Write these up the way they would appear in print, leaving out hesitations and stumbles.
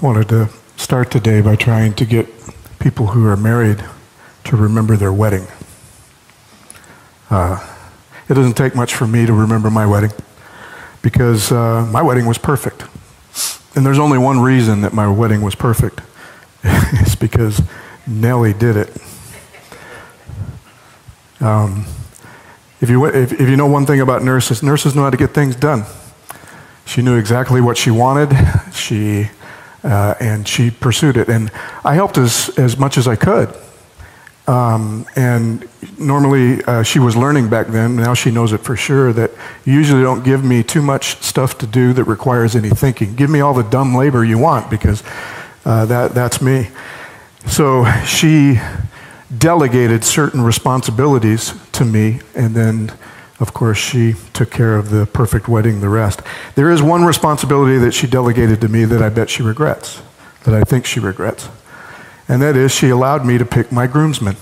wanted to start today by trying to get people who are married to remember their wedding. It doesn't take much for me to remember my wedding because my wedding was perfect. And there's only one reason that my wedding was perfect. It's because Nellie did it. If you know one thing about nurses know how to get things done. She knew exactly what she wanted, and she pursued it. And I helped as much as I could. And normally she was learning back then. Now she knows it for sure that you usually don't give me too much stuff to do that requires any thinking. Give me all the dumb labor you want because that's me. So she delegated certain responsibilities to me, and then, of course, she took care of the perfect wedding, the rest. There is one responsibility that she delegated to me that I bet she regrets, that I think she regrets, and that is she allowed me to pick my groomsmen.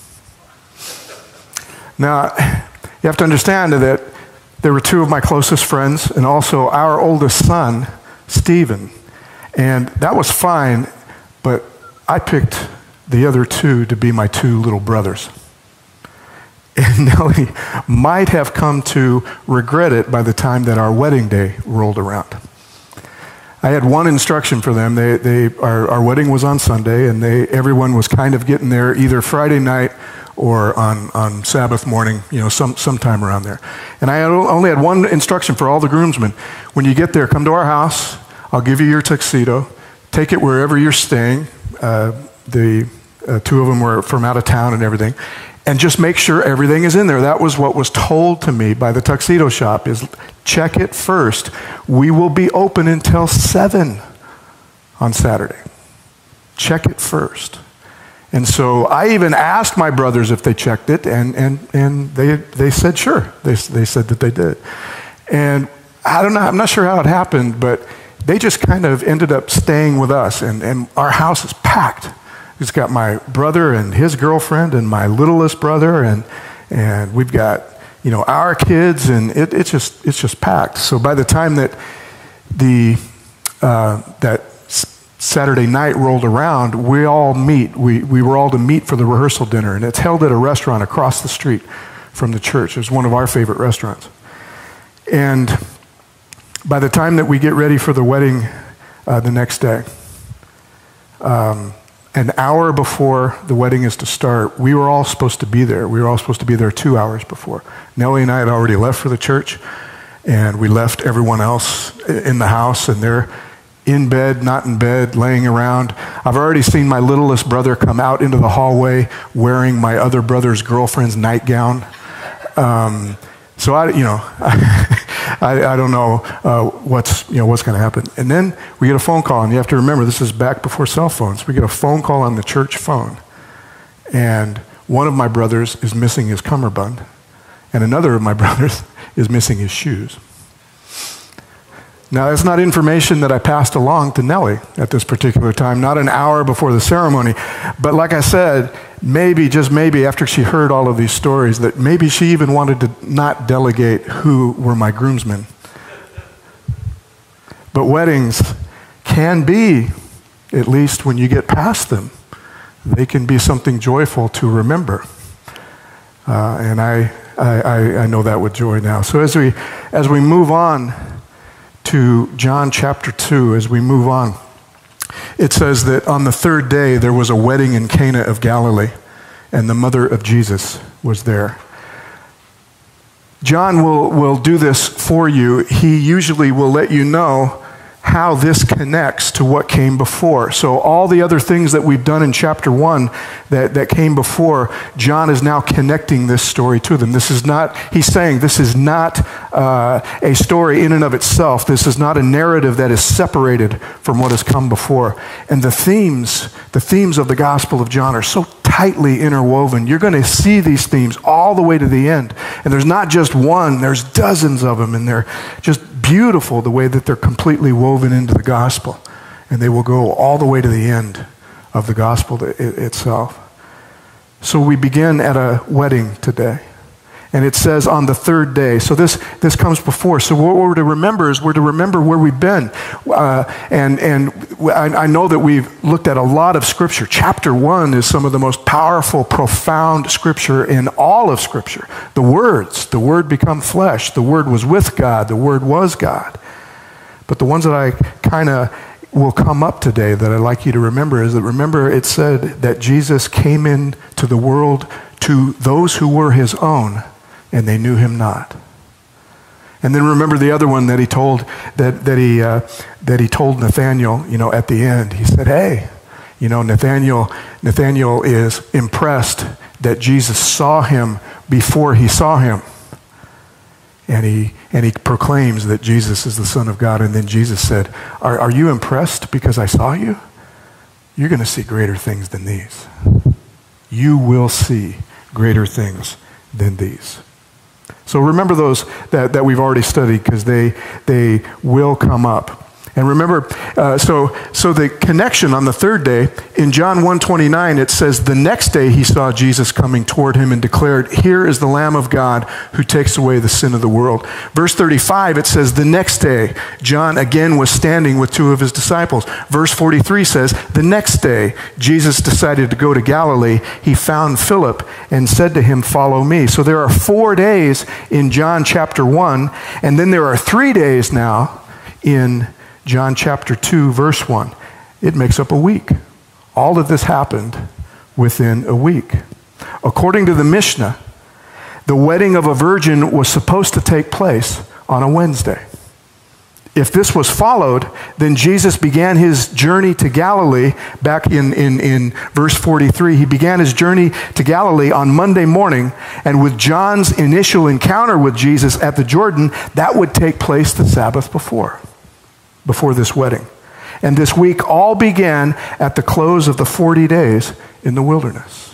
Now, you have to understand that there were two of my closest friends and also our oldest son, Stephen, and that was fine, but I picked the other two to be my two little brothers. And Nellie might have come to regret it by the time that our wedding day rolled around. I had one instruction for them. Our wedding was on Sunday, and everyone was kind of getting there either Friday night or on Sabbath morning, sometime around there. And I only had one instruction for all the groomsmen. When you get there, come to our house. I'll give you your tuxedo. Take it wherever you're staying. The two of them were from out of town and everything. And just make sure everything is in there. That was what was told to me by the tuxedo shop, is check it first. We will be open until 7 on Saturday. Check it first. And so I even asked my brothers if they checked it, and they said sure. They said that they did. And I don't know, I'm not sure how it happened, but they just kind of ended up staying with us, and our house is packed. It's got my brother and his girlfriend and my littlest brother, and we've got our kids, and it's just packed. So by the time that that Saturday night rolled around, we all meet. We were all to meet for the rehearsal dinner, and it's held at a restaurant across the street from the church. It's one of our favorite restaurants. And by the time that we get ready for the wedding the next day, an hour before the wedding is to start, we were all supposed to be there. We were all supposed to be there 2 hours before. Nellie and I had already left for the church, and we left everyone else in the house, and they're in bed, not in bed, laying around. I've already seen my littlest brother come out into the hallway wearing my other brother's girlfriend's nightgown. So I don't know what's going to happen. And then we get a phone call, and you have to remember this is back before cell phones. We get a phone call on the church phone, and one of my brothers is missing his cummerbund, and another of my brothers is missing his shoes. Now, that's not information that I passed along to Nellie at this particular time, not an hour before the ceremony. But like I said, maybe, just maybe, after she heard all of these stories, that maybe she even wanted to not delegate who were my groomsmen. But weddings can be, at least when you get past them, they can be something joyful to remember. And I know that with joy now. So as we move on to John chapter 2, as we move on, it says that on the third day there was a wedding in Cana of Galilee, and the mother of Jesus was there. John will do this for you. He usually will let you know how this connects to what came before. So all the other things that we've done in chapter 1 that came before, John is now connecting this story to them. He's saying this is not a story in and of itself. This is not a narrative that is separated from what has come before. And the themes of the Gospel of John are so tightly interwoven. You're going to see these themes all the way to the end. And there's not just one, there's dozens of them, and they're just beautiful the way that they're completely woven into the gospel. And they will go all the way to the end of the gospel itself. So we begin at a wedding today. And it says on the third day. So this comes before. So what we're to remember is we're to remember where we've been. And I know that we've looked at a lot of Scripture. Chapter 1 is some of the most powerful, profound Scripture in all of Scripture. The Word become flesh. The Word was with God. The Word was God. But the ones that I kind of will come up today that I'd like you to remember is that, remember, it said that Jesus came into the world to those who were his own, and they knew him not. And then remember the other one that he told that he told Nathanael, at the end. He said, "Hey, Nathanael is impressed that Jesus saw him before he saw him." And he proclaims that Jesus is the Son of God. And then Jesus said, Are you impressed because I saw you? You're going to see greater things than these. You will see greater things than these. So remember those that we've already studied, because they will come up. And remember, so the connection on the third day, in John 1:29, it says, the next day he saw Jesus coming toward him and declared, "Here is the Lamb of God who takes away the sin of the world." Verse 35, it says, the next day, John again was standing with two of his disciples. Verse 43 says, the next day, Jesus decided to go to Galilee. He found Philip and said to him, "Follow me." So there are 4 days in John chapter 1, and then there are 3 days now in John chapter 2, verse 1. It makes up a week. All of this happened within a week. According to the Mishnah, the wedding of a virgin was supposed to take place on a Wednesday. If this was followed, then Jesus began his journey to Galilee back in verse 43. He began his journey to Galilee on Monday morning, and with John's initial encounter with Jesus at the Jordan, that would take place the Sabbath before this wedding. And this week all began at the close of the 40 days in the wilderness.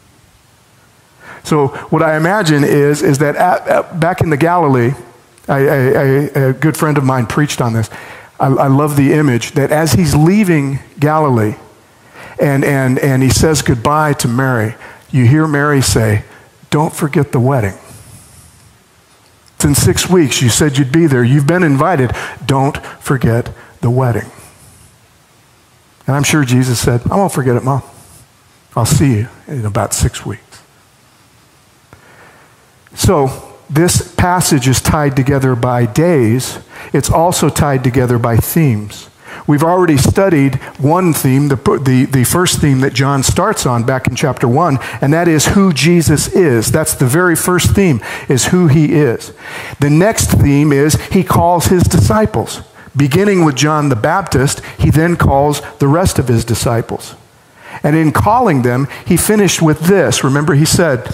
So what I imagine is that back in the Galilee, a good friend of mine preached on this. I love the image that as he's leaving Galilee and he says goodbye to Mary, you hear Mary say, "Don't forget the wedding. It's in 6 weeks. You said you'd be there. You've been invited. Don't forget the wedding." And I'm sure Jesus said, "I won't forget it, Mom. I'll see you in about 6 weeks." So this passage is tied together by days. It's also tied together by themes. We've already studied one theme, the first theme that John starts on back in chapter 1, and that is who Jesus is. That's the very first theme, is who he is. The next theme is he calls his disciples. Beginning with John the Baptist, he then calls the rest of his disciples. And in calling them, he finished with this. Remember, he said,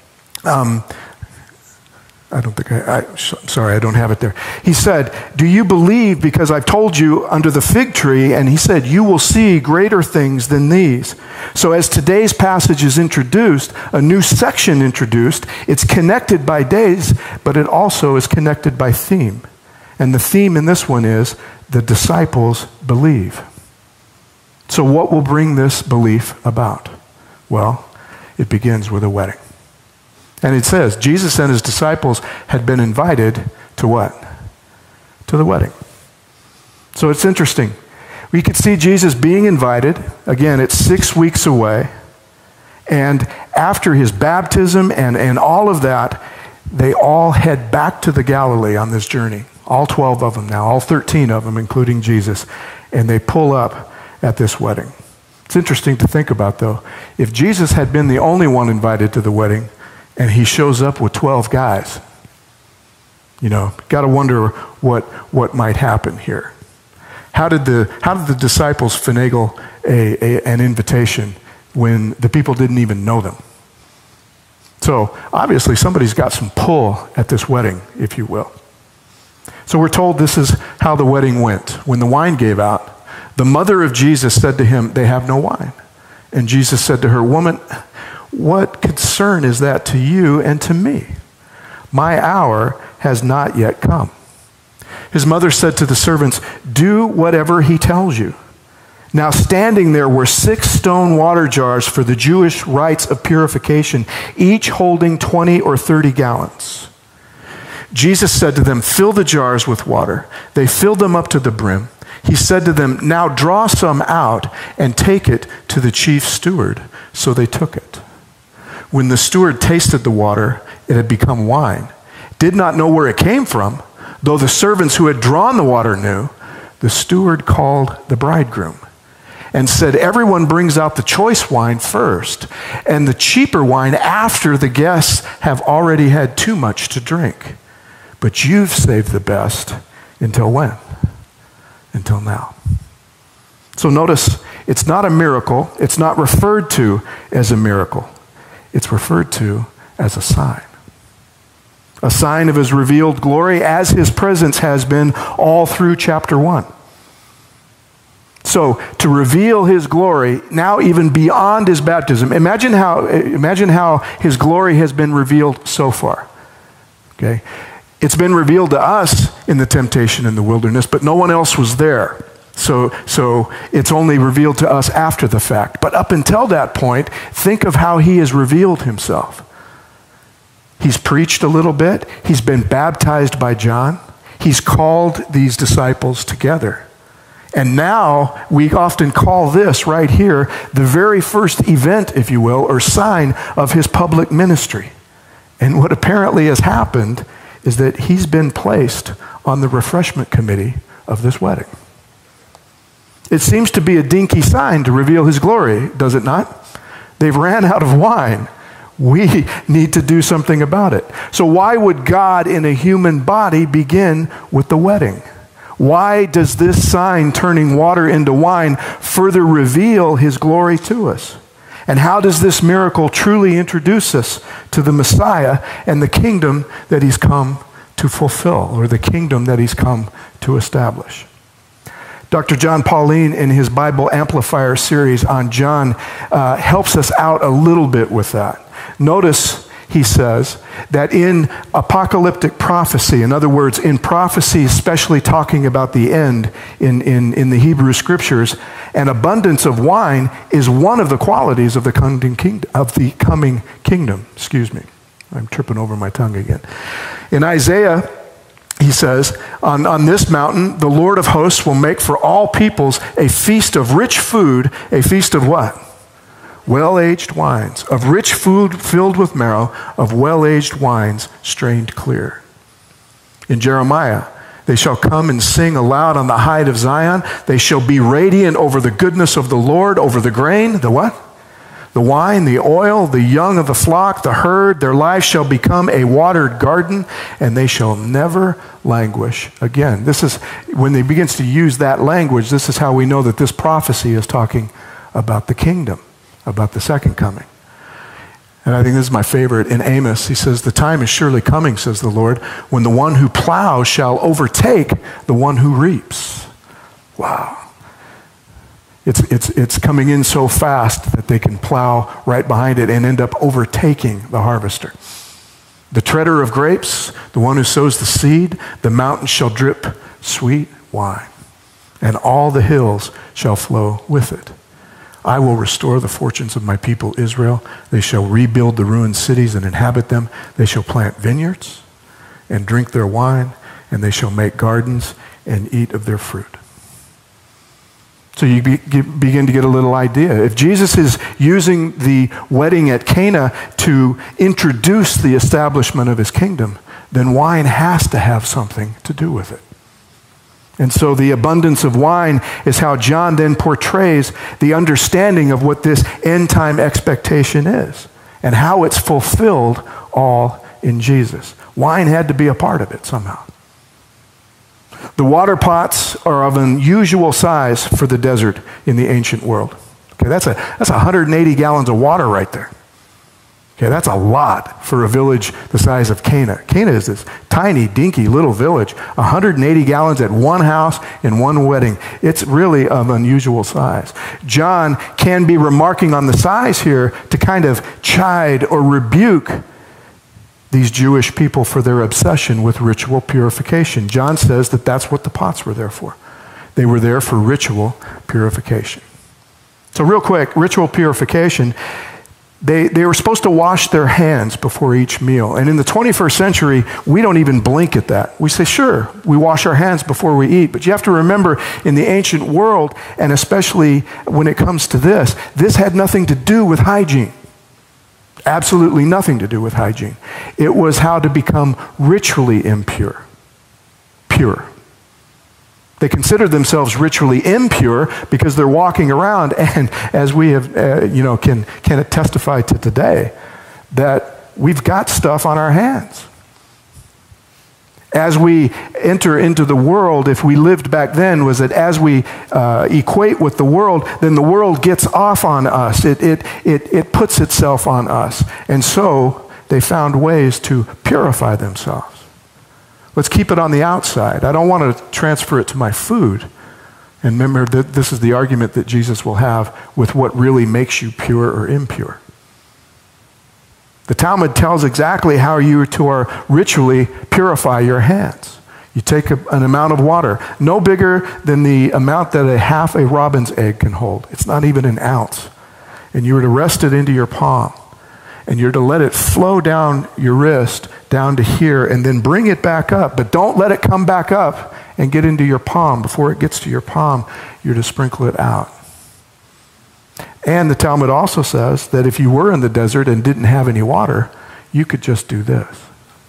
sorry, I don't have it there. He said, "Do you believe because I've told you under the fig tree?" And he said, "You will see greater things than these." So as today's passage is introduced, a new section introduced, it's connected by days, but it also is connected by theme. And the theme in this one is the disciples believe. So what will bring this belief about? Well, it begins with a wedding. And it says, Jesus and his disciples had been invited to what? To the wedding. So it's interesting. We could see Jesus being invited. Again, it's 6 weeks away. And after his baptism and all of that, they all head back to the Galilee on this journey. All 12 of them now, all 13 of them, including Jesus. And they pull up at this wedding. It's interesting to think about, though. If Jesus had been the only one invited to the wedding, and he shows up with 12 guys, got to wonder what might happen here. How did the disciples finagle an invitation when the people didn't even know them? So obviously somebody's got some pull at this wedding, if you will. So we're told this is how the wedding went. When the wine gave out, the mother of Jesus said to him, "They have no wine." And Jesus said to her, "Woman, what concern is that to you and to me? My hour has not yet come." His mother said to the servants, "Do whatever he tells you." Now standing there were 6 stone water jars for the Jewish rites of purification, each holding 20 or 30 gallons. Jesus said to them, "Fill the jars with water." They filled them up to the brim. He said to them, "Now draw some out and take it to the chief steward." So they took it. When the steward tasted the water, it had become wine. Did not know where it came from, though the servants who had drawn the water knew. The steward called the bridegroom and said, "Everyone brings out the choice wine first, and the cheaper wine after the guests have already had too much to drink. But you've saved the best until when? Until now." So notice, it's not a miracle. It's not referred to as a miracle. It's referred to as a sign. A sign of his revealed glory as his presence has been all through chapter 1. So to reveal his glory, now even beyond his baptism, imagine how his glory has been revealed so far. Okay? It's been revealed to us in the temptation in the wilderness, but no one else was there. So it's only revealed to us after the fact. But up until that point, think of how he has revealed himself. He's preached a little bit. He's been baptized by John. He's called these disciples together. And now we often call this right here the very first event, if you will, or sign of his public ministry. And what apparently has happened is that he's been placed on the refreshment committee of this wedding. It seems to be a dinky sign to reveal his glory, does it not? They've ran out of wine. We need to do something about it. So why would God in a human body begin with the wedding? Why does this sign turning water into wine further reveal his glory to us? And how does this miracle truly introduce us to the Messiah and the kingdom that he's come to fulfill, or the kingdom that he's come to establish? Dr. John Pauline, in his Bible Amplifier series on John, helps us out a little bit with that. Notice, he says, that in apocalyptic prophecy, in other words, in prophecy, especially talking about the end in the Hebrew scriptures, an abundance of wine is one of the qualities of the coming kingdom. Excuse me. I'm tripping over my tongue again. In Isaiah, he says, on this mountain, the Lord of hosts will make for all peoples a feast of rich food, a feast of what? Well-aged wines, of rich food filled with marrow, of well-aged wines strained clear. In Jeremiah, they shall come and sing aloud on the height of Zion. They shall be radiant over the goodness of the Lord, over the grain, the what? The wine, the oil, the young of the flock, the herd. Their life shall become a watered garden, and they shall never languish again. This is, when he begins to use that language, this is how we know that this prophecy is talking about the kingdom, about the second coming. And I think this is my favorite. In Amos, he says, "The time is surely coming, says the Lord, when the one who plows shall overtake the one who reaps." Wow. It's coming in so fast that they can plow right behind it and end up overtaking the harvester. The treader of grapes, the one who sows the seed, the mountains shall drip sweet wine, and all the hills shall flow with it. I will restore the fortunes of my people Israel. They shall rebuild the ruined cities and inhabit them. They shall plant vineyards and drink their wine, and they shall make gardens and eat of their fruit. So you begin to get a little idea. If Jesus is using the wedding at Cana to introduce the establishment of his kingdom, then wine has to have something to do with it. And so the abundance of wine is how John then portrays the understanding of what this end-time expectation is and how it's fulfilled all in Jesus. Wine had to be a part of it somehow. The water pots are of unusual size for the desert in the ancient world. Okay, that's 180 gallons of water right there. Okay, that's a lot for a village the size of Cana. Cana is this tiny, dinky little village. 180 gallons at one house in one wedding. It's really of unusual size. John can be remarking on the size here to kind of chide or rebuke these Jewish people for their obsession with ritual purification. John says that that's what the pots were there for. They were there for ritual purification. So real quick, ritual purification, they were supposed to wash their hands before each meal. And in the 21st century, we don't even blink at that. We say, sure, we wash our hands before we eat. But you have to remember, in the ancient world, and especially when it comes to this had nothing to do with hygiene. Absolutely nothing to do with hygiene. It was how to become ritually impure. Pure. They consider themselves ritually impure because they're walking around, and as we have, can testify to today, that we've got stuff on our hands. As we enter into the world, if we lived back then, was that as we equate with the world, then the world gets off on us. It puts itself on us. And so they found ways to purify themselves. Let's keep it on the outside. I don't want to transfer it to my food. And remember that this is the argument that Jesus will have with what really makes you pure or impure. The Talmud tells exactly how you to ritually purify your hands. You take an amount of water, no bigger than the amount that half a robin's egg can hold. It's not even an ounce. And you are to rest it into your palm. And you're to let it flow down your wrist, down to here, and then bring it back up. But don't let it come back up and get into your palm. Before it gets to your palm, you're to sprinkle it out. And the Talmud also says that if you were in the desert and didn't have any water, you could just do this.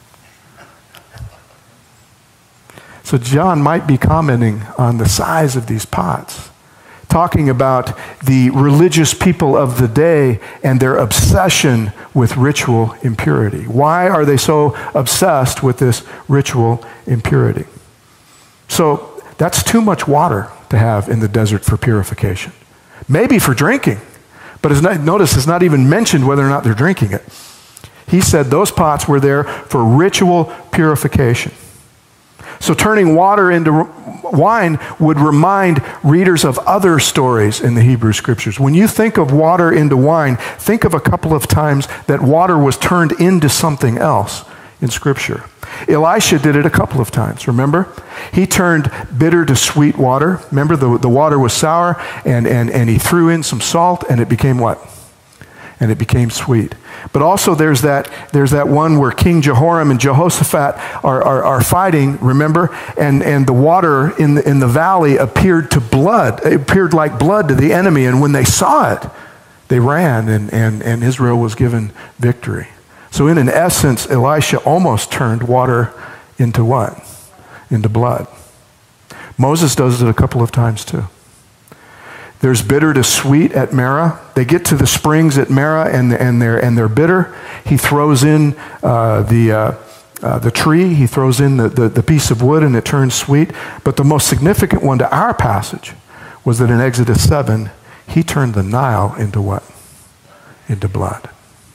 So John might be commenting on the size of these pots, talking about the religious people of the day and their obsession with ritual impurity. Why are they so obsessed with this ritual impurity? So that's too much water to have in the desert for purification. Maybe for drinking, but notice it's not even mentioned whether or not they're drinking it. He said those pots were there for ritual purification. So turning water into wine would remind readers of other stories in the Hebrew Scriptures. When you think of water into wine, think of a couple of times that water was turned into something else in Scripture. Elisha did it a couple of times, remember? He turned bitter to sweet water. Remember, the water was sour, and he threw in some salt, and it became what? And it became sweet. But also there's that one where King Jehoram and Jehoshaphat are fighting, remember? And the water in the valley appeared to blood. It appeared like blood to the enemy, and when they saw it, they ran, and Israel was given victory. So in essence, Elisha almost turned water into what? Into blood. Moses does it a couple of times too. There's bitter to sweet at Marah. They get to the springs at Marah and they're bitter. He throws in the tree. He throws in the piece of wood and it turns sweet. But the most significant one to our passage was that in Exodus 7, he turned the Nile into what? Into blood.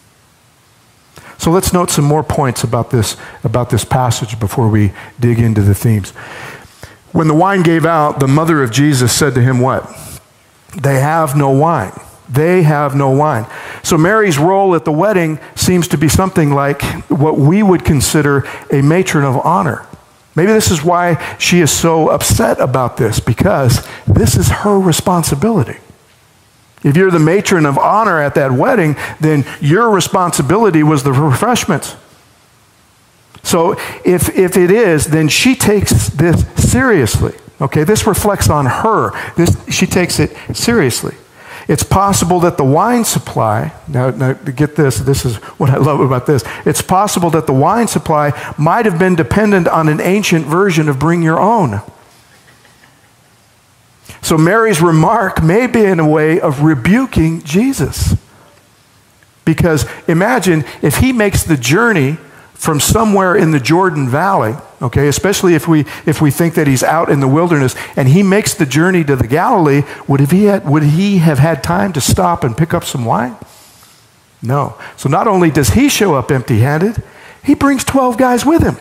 So let's note some more points about this passage before we dig into the themes. When the wine gave out, the mother of Jesus said to him what? They have no wine. They have no wine. So Mary's role at the wedding seems to be something like what we would consider a matron of honor. Maybe this is why she is so upset about this, because this is her responsibility. If you're the matron of honor at that wedding, then your responsibility was the refreshments. So if it is, then she takes this seriously. Okay, this reflects on her. She takes it seriously. It's possible that the wine supply, now get this is what I love about this. It's possible that the wine supply might have been dependent on an ancient version of bring your own. So Mary's remark may be in a way of rebuking Jesus. Because imagine if he makes the journey from somewhere in the Jordan Valley, okay, especially if we think that he's out in the wilderness, and he makes the journey to the Galilee, would he have had time to stop and pick up some wine? No. So not only does he show up empty-handed, he brings 12 guys with him.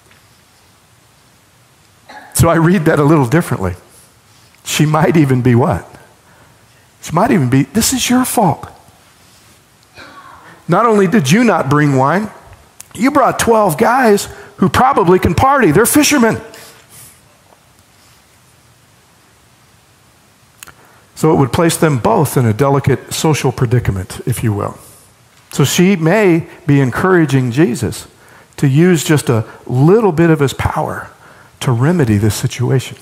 So I read that a little differently. She might even be what? She might even be, this is your fault. Not only did you not bring wine, you brought 12 guys who probably can party. They're fishermen. So it would place them both in a delicate social predicament, if you will. So she may be encouraging Jesus to use just a little bit of his power to remedy this situation.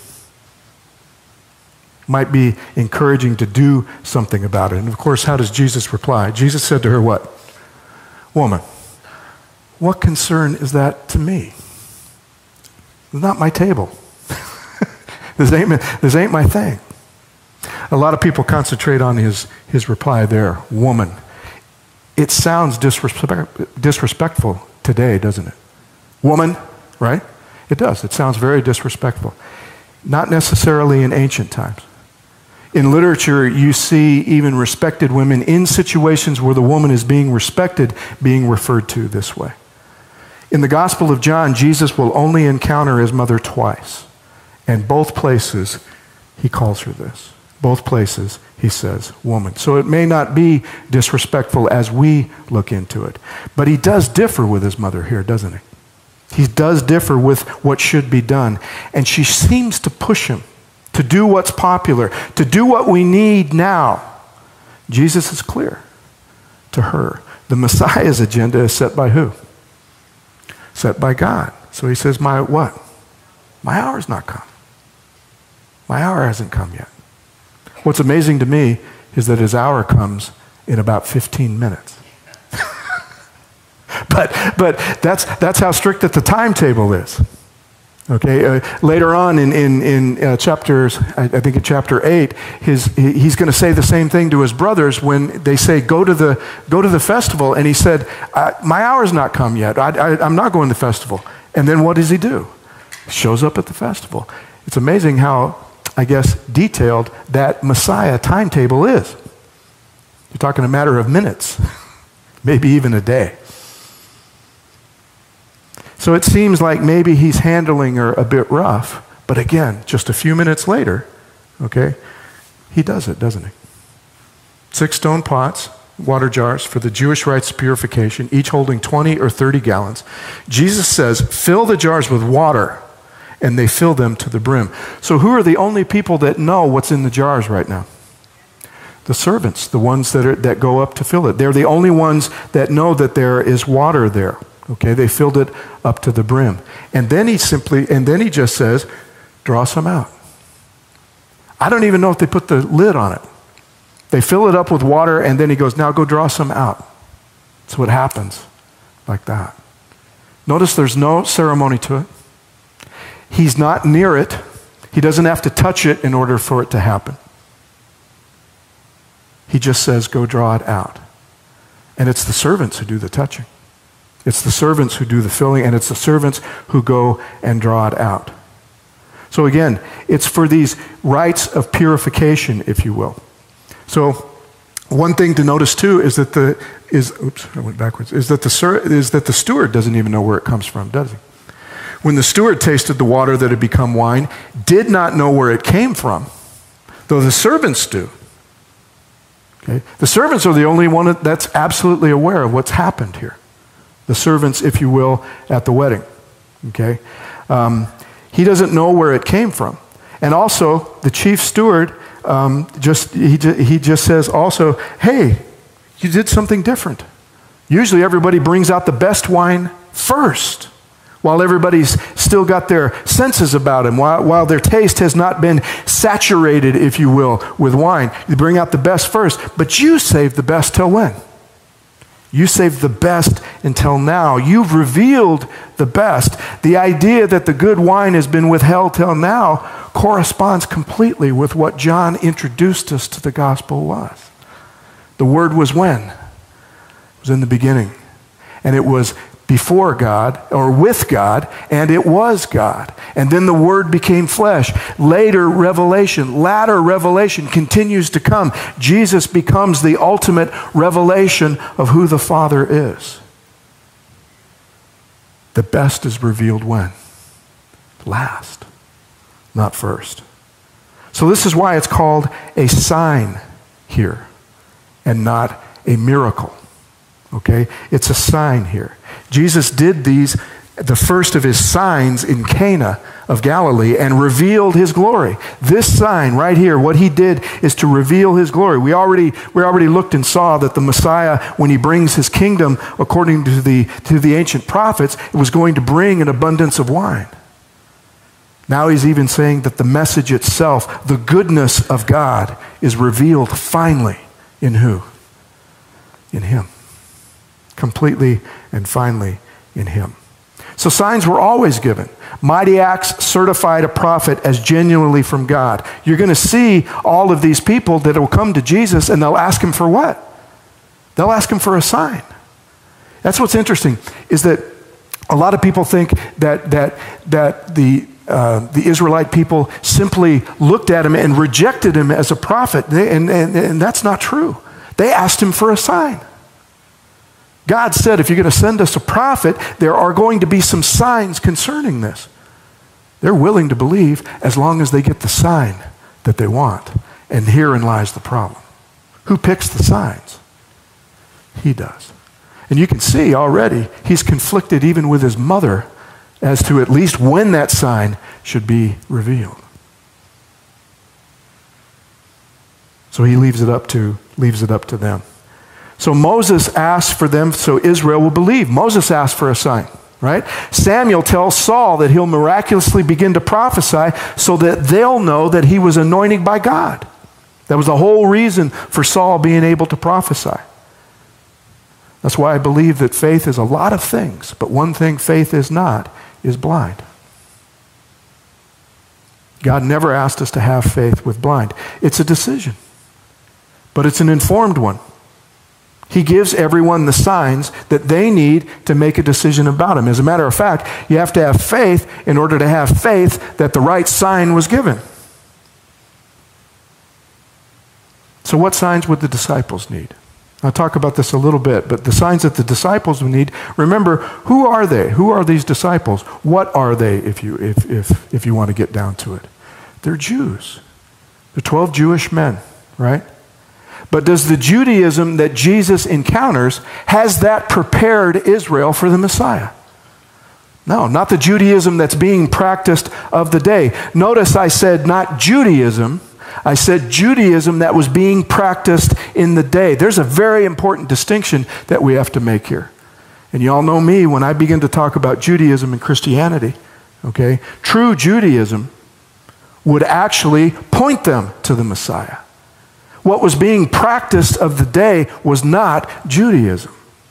Might be encouraging to do something about it. And of course, how does Jesus reply? Jesus said to her what? Woman, what concern is that to me? It's not my table. This ain't my thing. A lot of people concentrate on his reply there, woman. It sounds disrespectful today, doesn't it? Woman, right? It does. It sounds very disrespectful. Not necessarily in ancient times. In literature, you see even respected women in situations where the woman is being respected, being referred to this way. In the Gospel of John, Jesus will only encounter his mother twice. And both places, he calls her this. Both places, he says, woman. So it may not be disrespectful as we look into it. But he does differ with his mother here, doesn't he? He does differ with what should be done. And she seems to push him to do what's popular, to do what we need now. Jesus is clear to her. The Messiah's agenda is set by who? Set by God. So he says, my what? My hour's not come. My hour hasn't come yet. What's amazing to me is that his hour comes in about 15 minutes. but that's how strict that the timetable is. Okay, later on in chapters, I think in chapter 8, he's going to say the same thing to his brothers when they say, go to the festival. And he said, my hour's not come yet. I'm not going to the festival. And then what does he do? He shows up at the festival. It's amazing how, I guess, detailed that Messiah timetable is. You're talking a matter of minutes, maybe even a day. So it seems like maybe he's handling her a bit rough, but again, just a few minutes later, okay, he does it, doesn't he? 6 stone pots, water jars for the Jewish rites of purification, each holding 20 or 30 gallons. Jesus says, fill the jars with water, and they fill them to the brim. So who are the only people that know what's in the jars right now? The servants, the ones that go up to fill it. They're the only ones that know that there is water there. Okay, they filled it up to the brim. And then he just says, draw some out. I don't even know if they put the lid on it. They fill it up with water, and then he goes, now go draw some out. That's what happens like that. Notice there's no ceremony to it. He's not near it. He doesn't have to touch it in order for it to happen. He just says, go draw it out. And it's the servants who do the touching. It's the servants who do the filling, and it's the servants who go and draw it out. So again, it's for these rites of purification, if you will. So one thing to notice too is that the steward doesn't even know where it comes from, does he? When the steward tasted the water that had become wine, did not know where it came from, though the servants do. Okay? The servants are the only one that's absolutely aware of what's happened here. The servants, if you will, at the wedding. Okay? He doesn't know where it came from. And also, the chief steward, he just says also, hey, you did something different. Usually everybody brings out the best wine first, while everybody's still got their senses about them, while their taste has not been saturated, if you will, with wine. You bring out the best first, but you saved the best till when? You saved the best until now. You've revealed the best. The idea that the good wine has been withheld till now corresponds completely with what John introduced us to the gospel was. The Word was when? It was in the beginning. And it was before God, or with God, and it was God. And then the Word became flesh. Later revelation continues to come. Jesus becomes the ultimate revelation of who the Father is. The best is revealed when? Last, not first. So this is why it's called a sign here, and not a miracle. Okay? It's a sign here. Jesus did these the first of his signs in Cana of Galilee, and revealed his glory. This sign right here, what he did is to reveal his glory. We already looked and saw that the Messiah, when he brings his kingdom, according to the ancient prophets, it was going to bring an abundance of wine. Now he's even saying that the message itself, the goodness of God, is revealed finally in who? In him. Completely and finally in him. So signs were always given. Mighty acts certified a prophet as genuinely from God. You're going to see all of these people that will come to Jesus, and they'll ask him for what? They'll ask him for a sign. That's what's interesting, is that a lot of people think that the Israelite people simply looked at him and rejected him as a prophet, and that's not true. They asked him for a sign. God said, if you're going to send us a prophet, there are going to be some signs concerning this. They're willing to believe as long as they get the sign that they want. And herein lies the problem. Who picks the signs? He does. And you can see already, he's conflicted even with his mother as to at least when that sign should be revealed. So he leaves it up to them. So Moses asked for them so Israel will believe. Moses asked for a sign, right? Samuel tells Saul that he'll miraculously begin to prophesy so that they'll know that he was anointed by God. That was the whole reason for Saul being able to prophesy. That's why I believe that faith is a lot of things, but one thing faith is not, is blind. God never asked us to have faith with blind. It's a decision, but it's an informed one. He gives everyone the signs that they need to make a decision about him. As a matter of fact, you have to have faith in order to have faith that the right sign was given. So what signs would the disciples need? I'll talk about this a little bit, but the signs that the disciples would need, remember, who are they? Who are these disciples? What are they, if you want to get down to it? They're Jews. They're 12 Jewish men, right? But does the Judaism that Jesus encounters, has that prepared Israel for the Messiah? No, not the Judaism that's being practiced of the day. Notice I said not Judaism, I said Judaism that was being practiced in the day. There's a very important distinction that we have to make here. And you all know me when I begin to talk about Judaism and Christianity, okay? True Judaism would actually point them to the Messiah. What was being practiced of the day was not Judaism.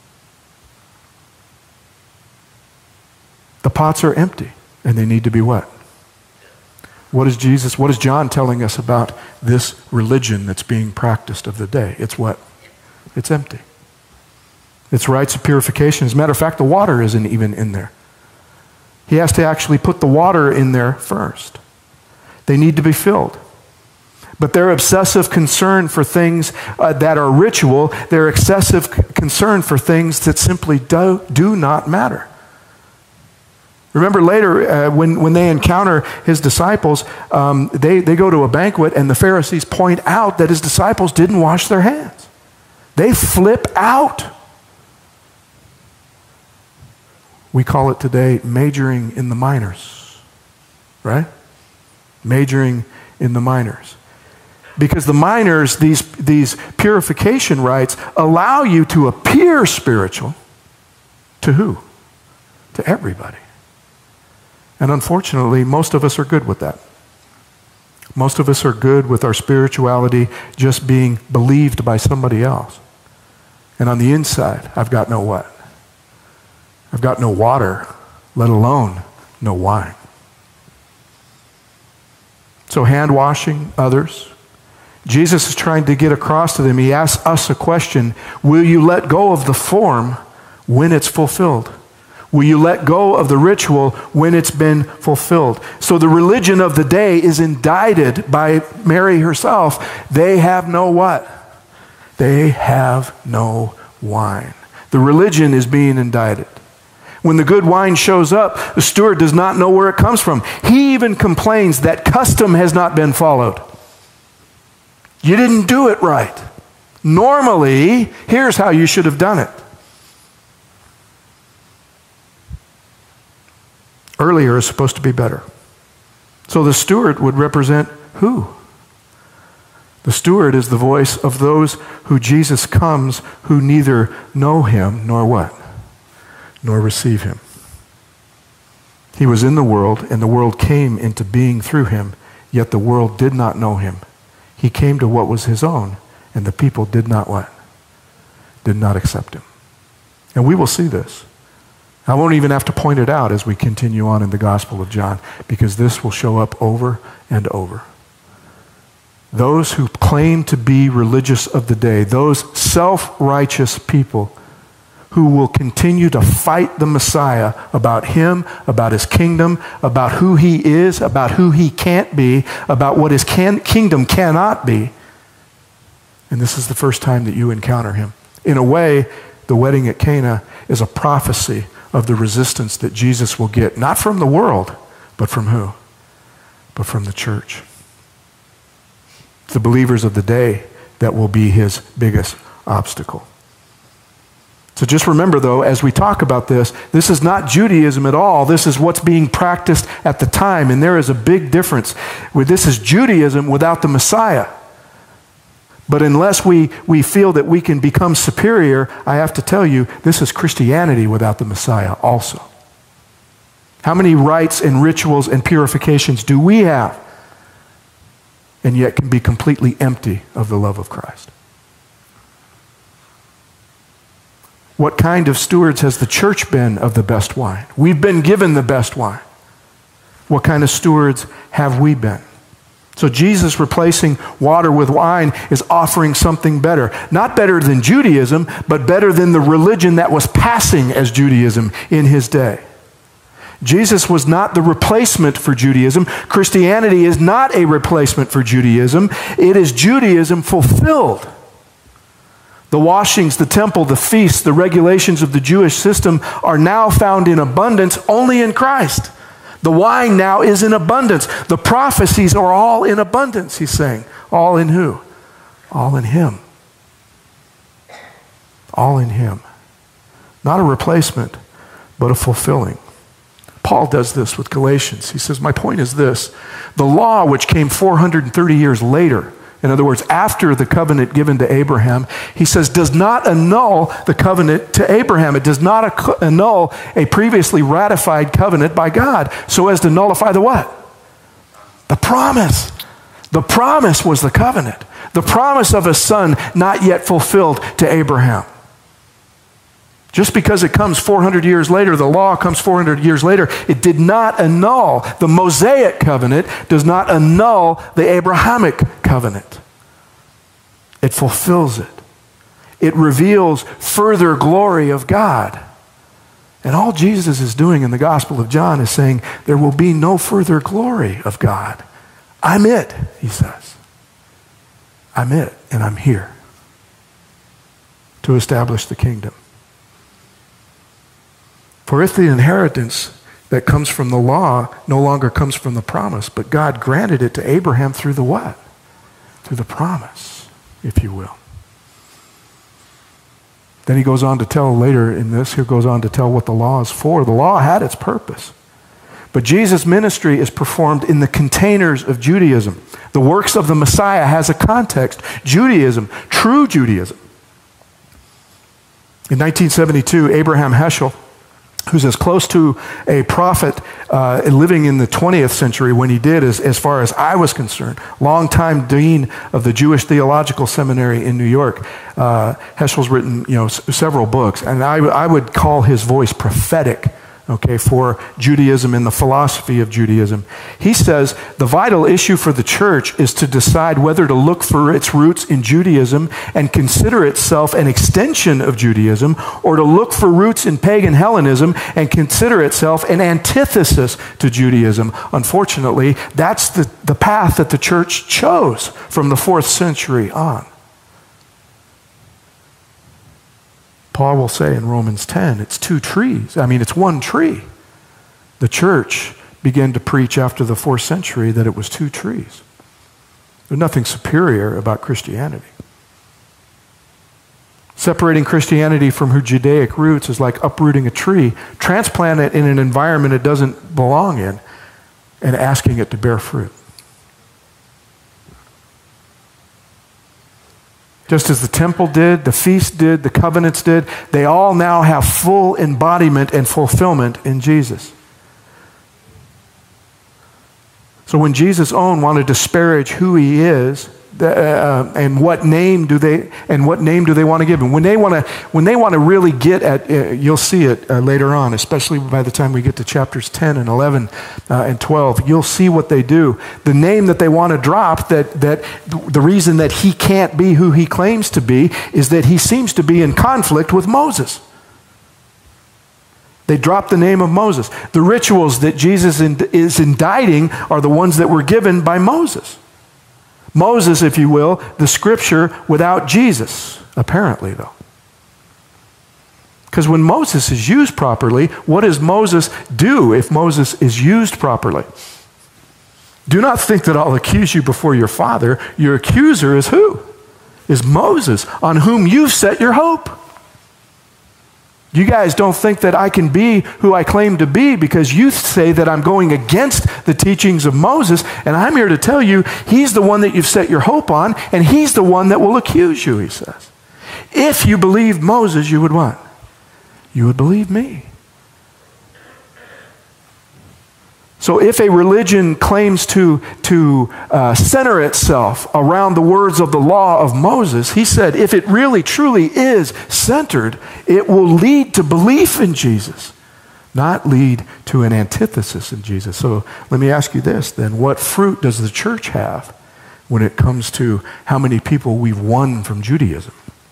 The pots are empty, and they need to be what? What is John telling us about this religion that's being practiced of the day? It's what? It's empty. It's rites of purification. As a matter of fact, the water isn't even in there. He has to actually put the water in there first. They need to be filled. But their obsessive concern for things that are ritual, their excessive concern for things that simply do not matter. Remember later when they encounter his disciples, they go to a banquet and the Pharisees point out that his disciples didn't wash their hands. They flip out. We call it today majoring in the minors, right? Majoring in the minors. Because the minors, these purification rites, allow you to appear spiritual to who? To everybody. And unfortunately, most of us are good with that. Most of us are good with our spirituality just being believed by somebody else. And on the inside, I've got no what? I've got no water, let alone no wine. So hand washing others. Jesus is trying to get across to them. He asks us a question. Will you let go of the form when it's fulfilled? Will you let go of the ritual when it's been fulfilled? So the religion of the day is indicted by Mary herself. They have no what? They have no wine. The religion is being indicted. When the good wine shows up, the steward does not know where it comes from. He even complains that custom has not been followed. You didn't do it right. Normally, here's how you should have done it. earlier is supposed to be better. So the steward would represent who? The steward is the voice of those who Jesus comes, who neither know him nor what? Nor receive him. He was in the world, and the world came into being through him, yet the world did not know him. He came to what was his own, and the people did not what? Did not accept him. And we will see this. I won't even have to point it out as we continue on in the Gospel of John, because this will show up over and over. Those who claim to be religious of the day, those self-righteous people who will continue to fight the Messiah about him, about his kingdom, about who he is, about who he can't be, about what his kingdom cannot be. And this is the first time that you encounter him. In a way, the wedding at Cana is a prophecy of the resistance that Jesus will get, not from the world, but from who? But from the church. It's the believers of the day that will be his biggest obstacle. So just remember, though, as we talk about this, this is not Judaism at all. This is what's being practiced at the time, and there is a big difference. This is Judaism without the Messiah. But unless we feel that we can become superior, I have to tell you, this is Christianity without the Messiah also. How many rites and rituals and purifications do we have, and yet can be completely empty of the love of Christ? What kind of stewards has the church been of the best wine? We've been given the best wine. What kind of stewards have we been? So Jesus replacing water with wine is offering something better. Not better than Judaism, but better than the religion that was passing as Judaism in his day. Jesus was not the replacement for Judaism. Christianity is not a replacement for Judaism. It is Judaism fulfilled. The washings, the temple, the feasts, the regulations of the Jewish system are now found in abundance only in Christ. The wine now is in abundance. The prophecies are all in abundance, he's saying. All in who? All in him. All in him. Not a replacement, but a fulfilling. Paul does this with Galatians. He says, my point is this. The law, which came 430 years later, in other words, after the covenant given to Abraham, he says, does not annul the covenant to Abraham. It does not annul a previously ratified covenant by God, so as to nullify the what? The promise. The promise was the covenant. The promise of a son not yet fulfilled to Abraham. Just because it comes 400 years later, the law comes 400 years later, it did not annul. The Mosaic covenant does not annul the Abrahamic covenant. It fulfills it. It reveals further glory of God. And all Jesus is doing in the Gospel of John is saying, there will be no further glory of God. I'm it, he says. I'm it, and I'm here to establish the kingdom. For if the inheritance that comes from the law no longer comes from the promise, but God granted it to Abraham through the what? Through the promise, if you will. Then he goes on to tell later in this, he goes on to tell what the law is for. The law had its purpose. But Jesus' ministry is performed in the containers of Judaism. The works of the Messiah has a context. Judaism, true Judaism. In 1972, Abraham Heschel, who's as close to a prophet living in the 20th century when he did, as far as I was concerned, longtime dean of the Jewish Theological Seminary in New York. Heschel's written several books, and I would call his voice prophetic, okay, for Judaism and the philosophy of Judaism. He says the vital issue for the church is to decide whether to look for its roots in Judaism and consider itself an extension of Judaism, or to look for roots in pagan Hellenism and consider itself an antithesis to Judaism. Unfortunately, that's the path that the church chose from the 4th century on. Paul will say in Romans 10, it's it's one tree. The church began to preach after the 4th century that it was 2 trees. There's nothing superior about Christianity. Separating Christianity from her Judaic roots is like uprooting a tree, transplant it in an environment it doesn't belong in, and asking it to bear fruit. Just as the temple did, the feast did, the covenants did, they all now have full embodiment and fulfillment in Jesus. So when Jesus' own want to disparage who he is, and what name do they want to give him? When they want to really get at, you'll see it later on, especially by the time we get to chapters 10 and 11 and 12. You'll see what they do. The name that they want to drop, that the reason that he can't be who he claims to be is that he seems to be in conflict with Moses. They drop the name of Moses. The rituals that Jesus is indicting are the ones that were given by Moses. Moses, if you will, the scripture without Jesus, apparently, though. Because when Moses is used properly, what does Moses do if Moses is used properly? Do not think that I'll accuse you before your father. Your accuser is who? Is Moses, on whom you've set your hope. You guys don't think that I can be who I claim to be because you say that I'm going against the teachings of Moses, and I'm here to tell you he's the one that you've set your hope on, and he's the one that will accuse you, he says. If you believed Moses, you would what? You would believe me. So if a religion claims to center itself around the words of the law of Moses, he said, if it really truly is centered, it will lead to belief in Jesus, not lead to an antithesis in Jesus. So let me ask you this then. What fruit does the church have when it comes to how many people we've won from Judaism?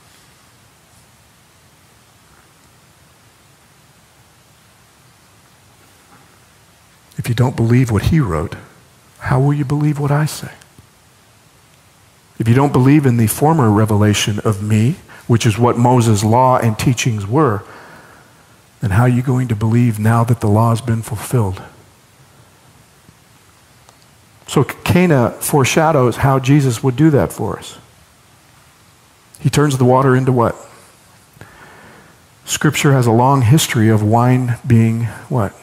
If you don't believe what he wrote, how will you believe what I say? If you don't believe in the former revelation of me, which is what Moses' law and teachings were, then how are you going to believe now that the law has been fulfilled? So Cana foreshadows how Jesus would do that for us. He turns the water into what? Scripture has a long history of wine being what?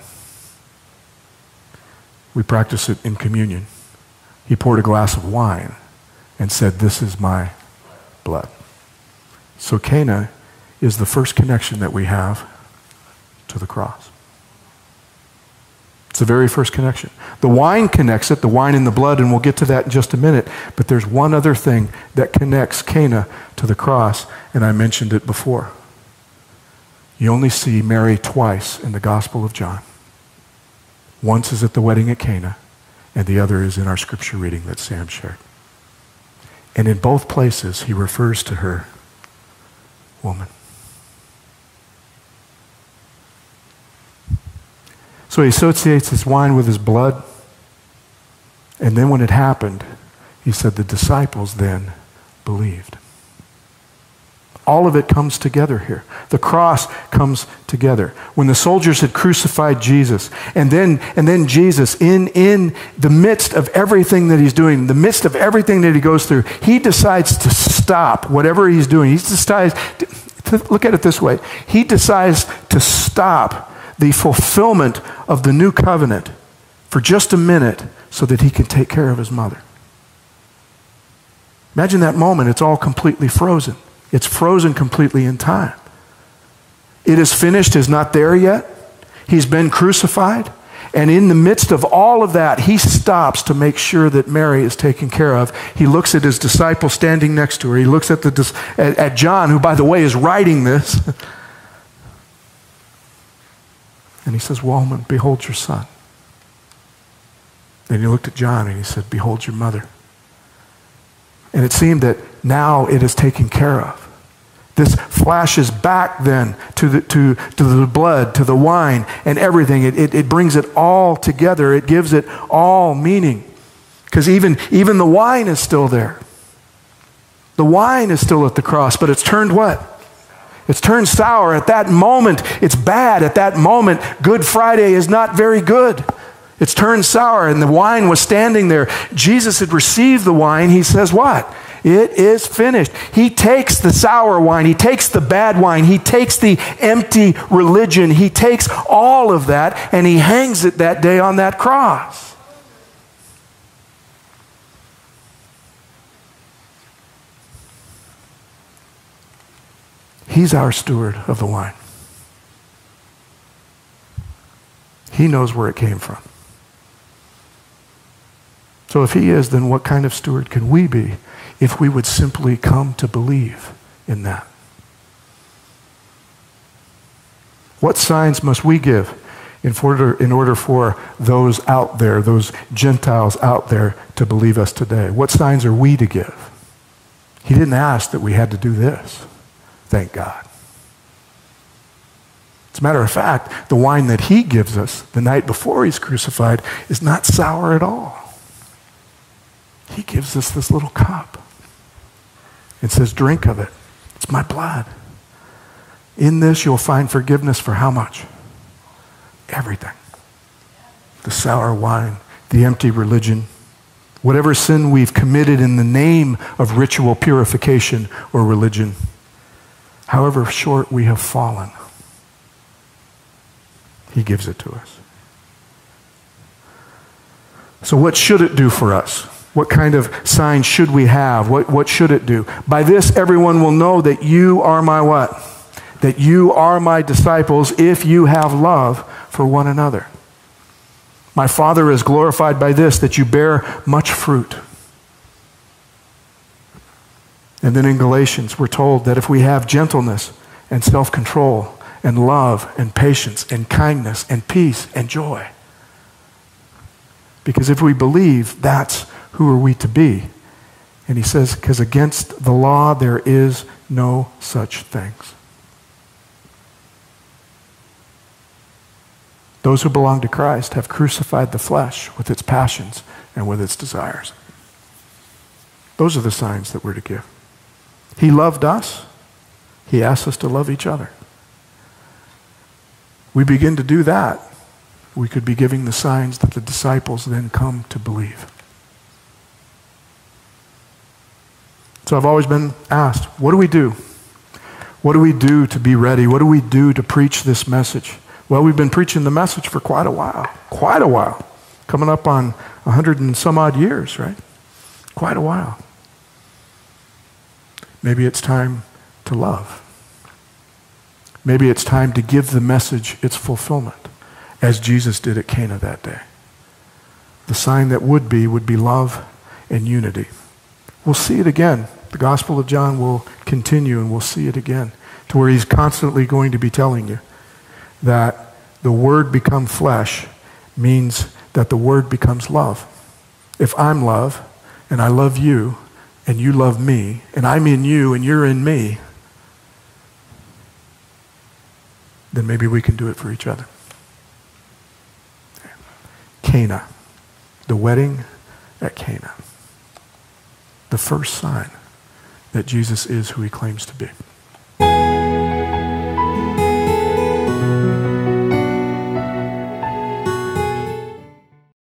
We practice it in communion. He poured a glass of wine and said, this is my blood. So Cana is the first connection that we have to the cross. It's the very first connection. The wine connects it, the wine and the blood, and we'll get to that in just a minute. But there's one other thing that connects Cana to the cross, and I mentioned it before. You only see Mary twice in the Gospel of John. Once is at the wedding at Cana, and the other is in our scripture reading that Sam shared. And in both places, he refers to her, woman. So he associates his wine with his blood, and then when it happened, he said the disciples then believed. All of it comes together here. The cross comes together. When the soldiers had crucified Jesus, and then Jesus, in the midst of everything that he's doing, the midst of everything that he goes through, he decides to stop whatever he's doing. He decides, look at it this way, he decides to stop the fulfillment of the new covenant for just a minute so that he can take care of his mother. Imagine that moment. It's all completely frozen. It's frozen completely in time. It is finished is not there yet. He's been crucified. And in the midst of all of that, he stops to make sure that Mary is taken care of. He looks at his disciple standing next to her. He looks at John, who, by the way, is writing this. And he says, woman, behold your son. Then he looked at John and he said, behold your mother. And it seemed that now it is taken care of. This flashes back then to the blood, to the wine, and everything. It brings it all together. It gives it all meaning. Because even the wine is still there. The wine is still at the cross, but it's turned what? It's turned sour. At that moment, it's bad. At that moment, Good Friday is not very good. It's turned sour, and the wine was standing there. Jesus had received the wine. He says what? It is finished. He takes the sour wine. He takes the bad wine. He takes the empty religion. He takes all of that and he hangs it that day on that cross. He's our steward of the wine. He knows where it came from. So if he is, then what kind of steward can we be if we would simply come to believe in that? What signs must we give in order for those out there, those Gentiles out there, to believe us today? What signs are we to give? He didn't ask that we had to do this. Thank God. As a matter of fact, the wine that he gives us the night before he's crucified is not sour at all. He gives us this little cup. It says, drink of it. It's my blood. In this you'll find forgiveness for how much? Everything. The sour wine, the empty religion, whatever sin we've committed in the name of ritual purification or religion, however short we have fallen, he gives it to us. So what should it do for us? What kind of sign should we have? What should it do? By this, everyone will know that you are my what? That you are my disciples if you have love for one another. My Father is glorified by this, that you bear much fruit. And then in Galatians, we're told that if we have gentleness and self-control and love and patience and kindness and peace and joy. Because if we believe, that's who are we to be? And he says, because against the law there is no such things. Those who belong to Christ have crucified the flesh with its passions and with its desires. Those are the signs that we're to give. He loved us. He asks us to love each other. We begin to do that, we could be giving the signs that the disciples then come to believe. So I've always been asked, what do we do? What do we do to be ready? What do we do to preach this message? Well, we've been preaching the message for quite a while. Coming up on 100 and some odd years, right? Quite a while. Maybe it's time to love. Maybe it's time to give the message its fulfillment, as Jesus did at Cana that day. The sign that would be love and unity. We'll see it again. The Gospel of John will continue, and we'll see it again, to where he's constantly going to be telling you that the Word become flesh means that the Word becomes love. If I'm love, and I love you, and you love me, and I'm in you, and you're in me, then maybe we can do it for each other. Cana, the wedding at Cana. The first sign that Jesus is who he claims to be.